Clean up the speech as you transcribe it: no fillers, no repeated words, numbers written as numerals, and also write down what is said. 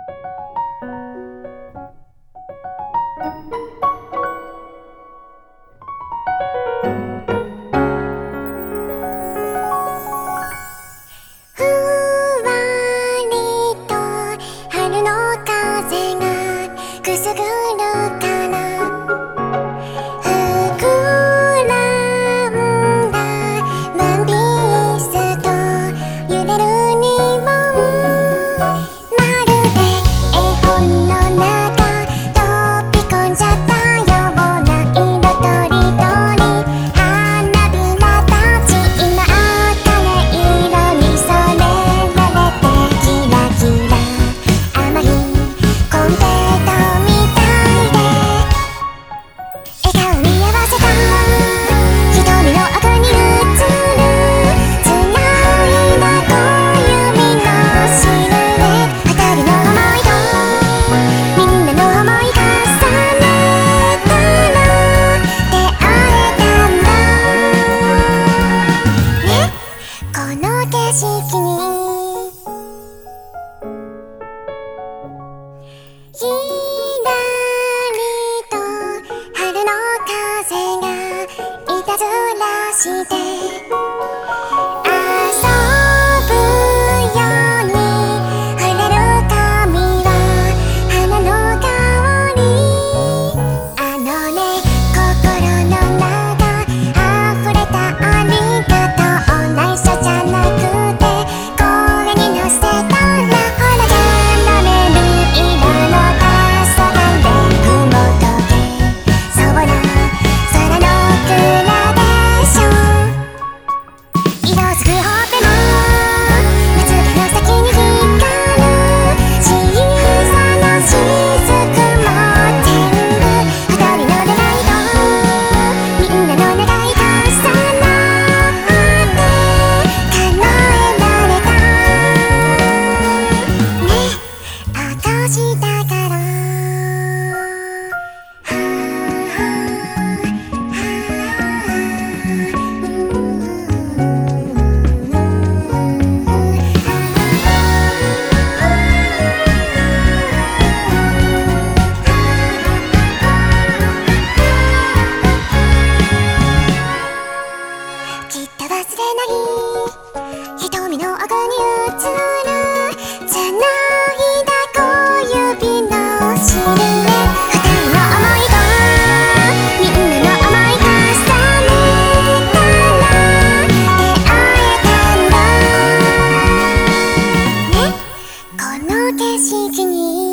ふわりと春の風がくすぐるから膨らんだワンピースと揺れるリボン、まるで絵本の中飛び込んじゃったような色とりどり花びらたち、今赤い色に染められてキラキラ甘いコンペイトみたいで笑顔見合わせた瞳の奥に映る繋いだ小指のシルエット、二人の想いとみんなの想い重ねたら出会えたんだね、この景色にひらりと春の風がいたずらして遊ぶように触れる髪は花の香り、あのね心の中溢れたありがとう、内緒じゃなくて声に乗せたらほらキャラメル色の黄昏で雲とけそうな空のグラデーション、色づくほっぺもまつげの先に光る小さな雫も全部二人の願いとみんなの願い重なって叶えられたね、証だからきっと忘れない瞳の奥に映る繋いだ小指のシルエット、二人の想いとみんなの想い重ねたら出会えたんだね、この景色に